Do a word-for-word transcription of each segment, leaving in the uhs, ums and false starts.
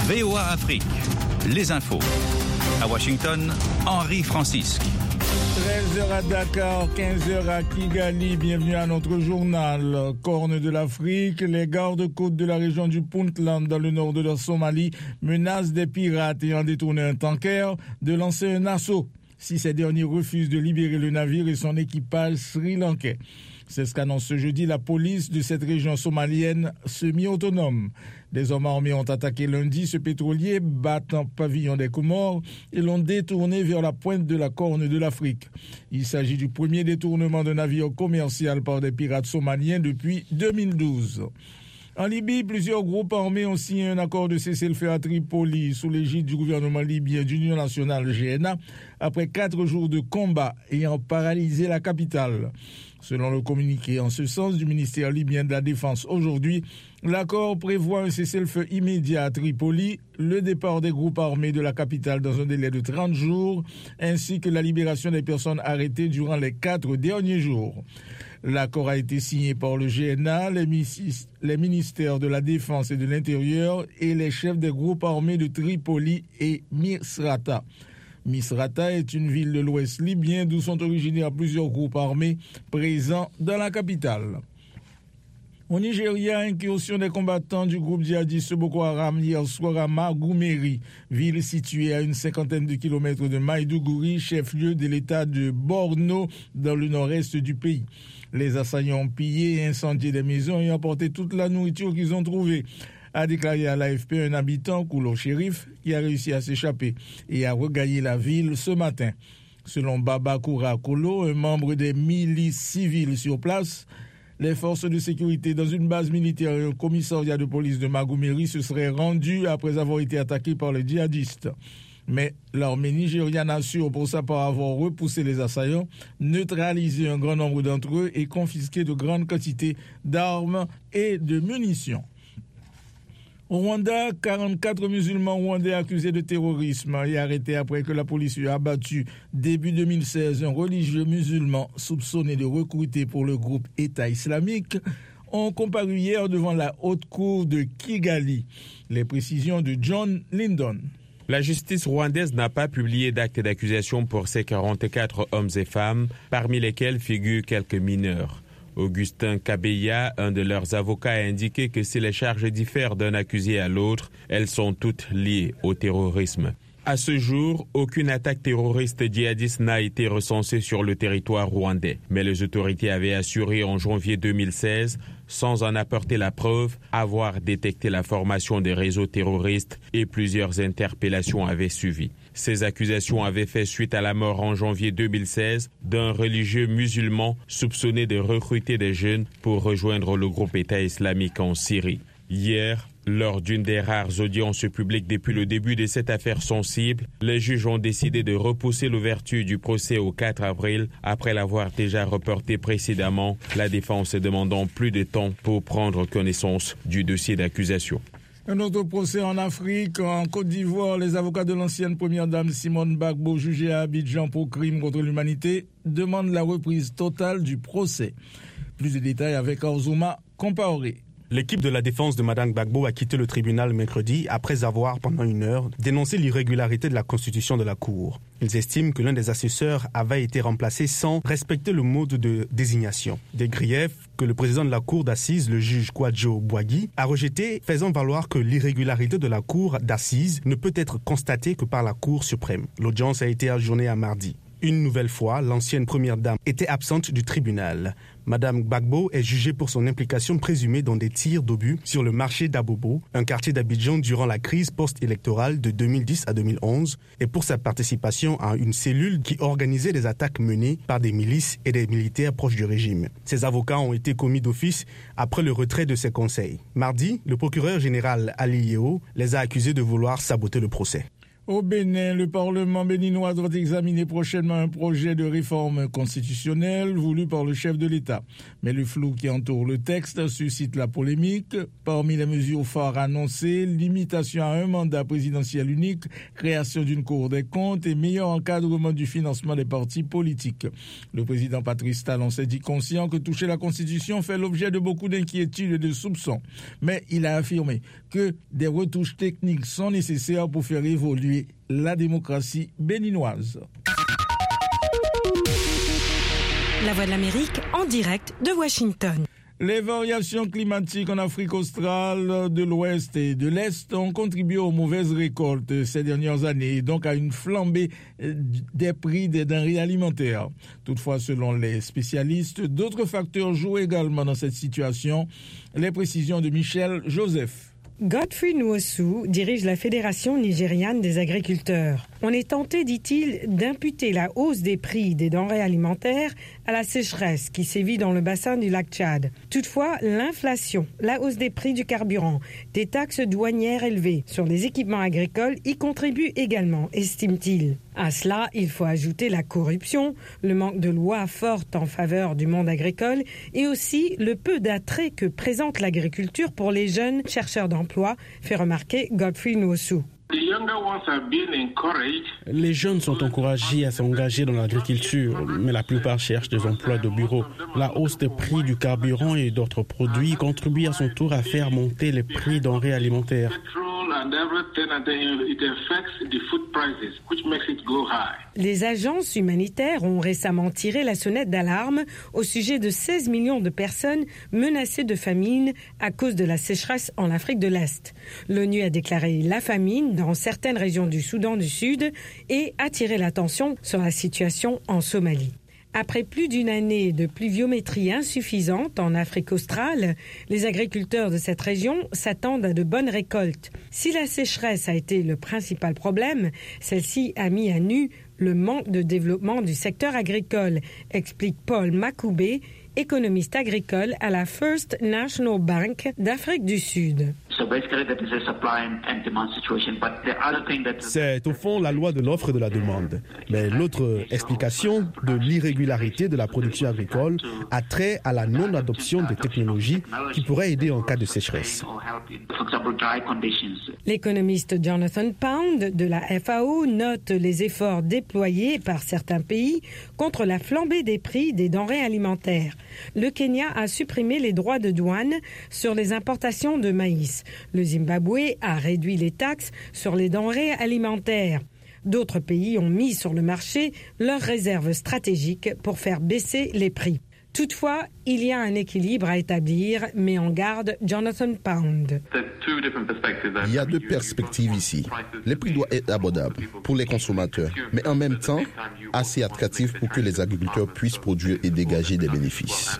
V O A Afrique, les infos. À Washington, Henri Francisque. treize heures à Dakar, quinze heures à Kigali. Bienvenue à notre journal. Corne de l'Afrique, les gardes-côtes de la région du Puntland dans le nord de la Somalie menacent des pirates ayant détourné un tanker de lancer un assaut si ces derniers refusent de libérer le navire et son équipage sri-lankais. C'est ce qu'annonce ce jeudi la police de cette région somalienne semi-autonome. Des hommes armés ont attaqué lundi ce pétrolier battant pavillon des Comores et l'ont détourné vers la pointe de la Corne de l'Afrique. Il s'agit du premier détournement d'un navire commercial par des pirates somaliens depuis deux mille douze. En Libye, plusieurs groupes armés ont signé un accord de cessez-le-feu à Tripoli sous l'égide du gouvernement libyen d'Union nationale G N A après quatre jours de combat ayant paralysé la capitale. Selon le communiqué en ce sens du ministère libyen de la Défense aujourd'hui, l'accord prévoit un cessez-le-feu immédiat à Tripoli, le départ des groupes armés de la capitale dans un délai de trente jours, ainsi que la libération des personnes arrêtées durant les quatre derniers jours. L'accord a été signé par le G N A, les, mis- les ministères de la Défense et de l'Intérieur et les chefs des groupes armés de Tripoli et Misrata. Misrata est une ville de l'ouest libyen d'où sont originaires plusieurs groupes armés présents dans la capitale. Au Nigeria, incursion des combattants du groupe djihadiste Boko Haram hier soir à Magoumeri, ville située à une cinquantaine de kilomètres de Maïdougouri, chef-lieu de l'état de Borno dans le nord-est du pays. Les assaillants ont pillé et incendié des maisons et emporté toute la nourriture qu'ils ont trouvée, a déclaré à l'A F P un habitant, Koulo Shérif, qui a réussi à s'échapper et à regagner la ville ce matin. Selon Baba Koura Kolo, un membre des milices civiles sur place, les forces de sécurité dans une base militaire et un commissariat de police de Magoumeri se seraient rendus après avoir été attaqués par les djihadistes. Mais l'armée nigériane assure pour sa part avoir repoussé les assaillants, neutralisé un grand nombre d'entre eux et confisqué de grandes quantités d'armes et de munitions. Au Rwanda, quarante-quatre musulmans rwandais accusés de terrorisme et arrêtés après que la police eut abattu début deux mille seize un religieux musulman soupçonné de recruter pour le groupe État islamique ont comparu hier devant la haute cour de Kigali. Les précisions de John Lyndon. La justice rwandaise n'a pas publié d'acte d'accusation pour ces quarante-quatre hommes et femmes, parmi lesquels figurent quelques mineurs. Augustin Kabeya, un de leurs avocats, a indiqué que si les charges diffèrent d'un accusé à l'autre, elles sont toutes liées au terrorisme. À ce jour, aucune attaque terroriste djihadiste n'a été recensée sur le territoire rwandais. Mais les autorités avaient assuré en janvier deux mille seize, sans en apporter la preuve, avoir détecté la formation des réseaux terroristes et plusieurs interpellations avaient suivi. Ces accusations avaient fait suite à la mort en janvier deux mille seize d'un religieux musulman soupçonné de recruter des jeunes pour rejoindre le groupe État islamique en Syrie. Hier, lors d'une des rares audiences publiques depuis le début de cette affaire sensible, les juges ont décidé de repousser l'ouverture du procès au quatre avril après l'avoir déjà reporté précédemment, la défense demandant plus de temps pour prendre connaissance du dossier d'accusation. Un autre procès en Afrique, en Côte d'Ivoire, les avocats de l'ancienne première dame Simone Gbagbo, jugée à Abidjan pour crime contre l'humanité, demandent la reprise totale du procès. Plus de détails avec Orzouma Compaoré. L'équipe de la défense de Mme Gbagbo a quitté le tribunal mercredi après avoir, pendant une heure, dénoncé l'irrégularité de la constitution de la Cour. Ils estiment que l'un des assesseurs avait été remplacé sans respecter le mode de désignation. Des griefs que le président de la Cour d'assises, le juge Kwadjo Boagui, a rejetés, faisant valoir que l'irrégularité de la Cour d'assises ne peut être constatée que par la Cour suprême. L'audience a été ajournée à mardi. Une nouvelle fois, l'ancienne première dame était absente du tribunal. Madame Gbagbo est jugée pour son implication présumée dans des tirs d'obus sur le marché d'Abobo, un quartier d'Abidjan durant la crise post-électorale de deux mille dix à deux mille onze, et pour sa participation à une cellule qui organisait des attaques menées par des milices et des militaires proches du régime. Ses avocats ont été commis d'office après le retrait de ses conseils. Mardi, le procureur général Ali Yeo les a accusés de vouloir saboter le procès. Au Bénin, le Parlement béninois doit examiner prochainement un projet de réforme constitutionnelle voulu par le chef de l'État. Mais le flou qui entoure le texte suscite la polémique. Parmi les mesures phares annoncées, limitation à un mandat présidentiel unique, création d'une Cour des comptes et meilleur encadrement du financement des partis politiques. Le président Patrice Talon s'est dit conscient que toucher la Constitution fait l'objet de beaucoup d'inquiétudes et de soupçons. Mais il a affirmé que des retouches techniques sont nécessaires pour faire évoluer la démocratie béninoise. La Voix de l'Amérique en direct de Washington. Les variations climatiques en Afrique australe, de l'Ouest et de l'Est ont contribué aux mauvaises récoltes ces dernières années et donc à une flambée des prix des denrées alimentaires. Toutefois, selon les spécialistes, d'autres facteurs jouent également dans cette situation. Les précisions de Michel Joseph. Godfrey Nwosu dirige la Fédération nigériane des agriculteurs. On est tenté, dit-il, d'imputer la hausse des prix des denrées alimentaires à la sécheresse qui sévit dans le bassin du lac Tchad. Toutefois, l'inflation, la hausse des prix du carburant, des taxes douanières élevées sur les équipements agricoles y contribuent également, estime-t-il. À cela, il faut ajouter la corruption, le manque de lois fortes en faveur du monde agricole et aussi le peu d'attrait que présente l'agriculture pour les jeunes chercheurs d'emploi, fait remarquer Godfrey Nwosu. Les jeunes sont encouragés à s'engager dans l'agriculture, mais la plupart cherchent des emplois de bureau. La hausse des prix du carburant et d'autres produits contribue à son tour à faire monter les prix denrées alimentaires. Les agences humanitaires ont récemment tiré la sonnette d'alarme au sujet de seize millions de personnes menacées de famine à cause de la sécheresse en Afrique de l'Est. L'ONU a déclaré la famine dans certaines régions du Soudan du Sud et attiré l'attention sur la situation en Somalie. Après plus d'une année de pluviométrie insuffisante en Afrique australe, les agriculteurs de cette région s'attendent à de bonnes récoltes. Si la sécheresse a été le principal problème, celle-ci a mis à nu le manque de développement du secteur agricole, explique Paul Makoubé, économiste agricole à la First National Bank d'Afrique du Sud. C'est au fond la loi de l'offre et de la demande. Mais l'autre explication de l'irrégularité de la production agricole a trait à la non-adoption de technologies qui pourraient aider en cas de sécheresse. L'économiste Jonathan Pound de la F A O note les efforts déployés par certains pays contre la flambée des prix des denrées alimentaires. Le Kenya a supprimé les droits de douane sur les importations de maïs. Le Zimbabwe a réduit les taxes sur les denrées alimentaires. D'autres pays ont mis sur le marché leurs réserves stratégiques pour faire baisser les prix. Toutefois, il y a un équilibre à établir, met en garde Jonathan Pound. Il y a deux perspectives ici. Les prix doivent être abordables pour les consommateurs, mais en même temps assez attractifs pour que les agriculteurs puissent produire et dégager des bénéfices.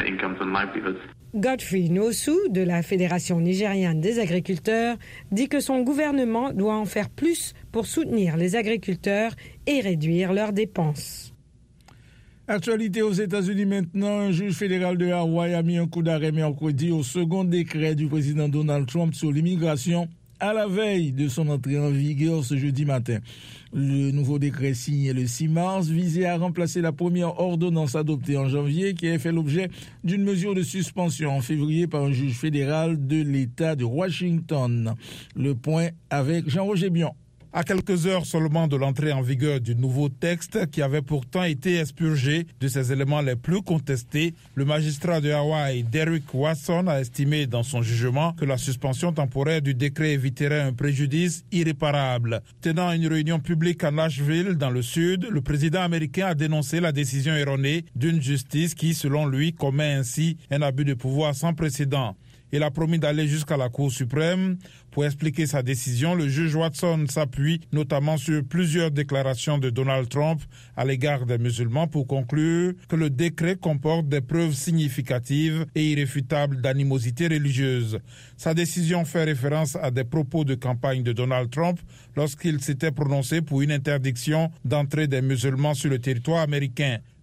Godfrey Nwosu, de la Fédération nigériane des agriculteurs, dit que son gouvernement doit en faire plus pour soutenir les agriculteurs et réduire leurs dépenses. Actualité aux États-Unis maintenant, un juge fédéral de Hawaï a mis un coup d'arrêt mercredi au second décret du président Donald Trump sur l'immigration à la veille de son entrée en vigueur ce jeudi matin. Le nouveau décret signé le six mars visait à remplacer la première ordonnance adoptée en janvier qui avait fait l'objet d'une mesure de suspension en février par un juge fédéral de l'État de Washington. Le point avec Jean-Roger Bion. À quelques heures seulement de l'entrée en vigueur du nouveau texte qui avait pourtant été expurgé de ses éléments les plus contestés, le magistrat de Hawaï, Derrick Watson, a estimé dans son jugement que la suspension temporaire du décret éviterait un préjudice irréparable. Tenant une réunion publique à Nashville, dans le sud, le président américain a dénoncé la décision erronée d'une justice qui, selon lui, commet ainsi un abus de pouvoir sans précédent. Il a promis d'aller jusqu'à la Cour suprême. Pour expliquer sa décision, le juge Watson s'appuie notamment sur plusieurs déclarations de Donald Trump à l'égard des musulmans pour conclure que le décret comporte des preuves significatives et irréfutables d'animosité religieuse. Sa décision fait référence à des propos de campagne de Donald Trump lorsqu'il s'était prononcé pour une interdiction d'entrée des musulmans sur le territoire américain.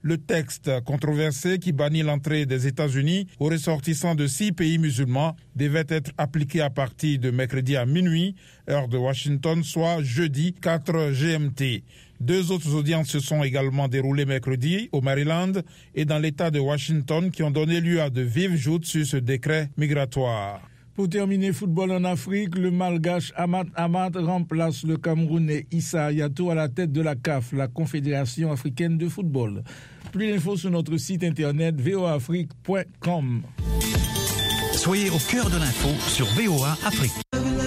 Le texte controversé qui bannit l'entrée des États-Unis aux ressortissants de six pays musulmans devait être appliqué à partir de mercredi à minuit, heure de Washington, soit jeudi quatre G M T. Deux autres audiences se sont également déroulées mercredi au Maryland et dans l'État de Washington qui ont donné lieu à de vives joutes sur ce décret migratoire. Pour terminer, football en Afrique, le Malgache Ahmad Ahmad remplace le Camerounais Issa Hayatou à la tête de la C A F, la Confédération africaine de football. Plus d'infos sur notre site internet v o a afrique point com. Soyez au cœur de l'info sur V O A Afrique.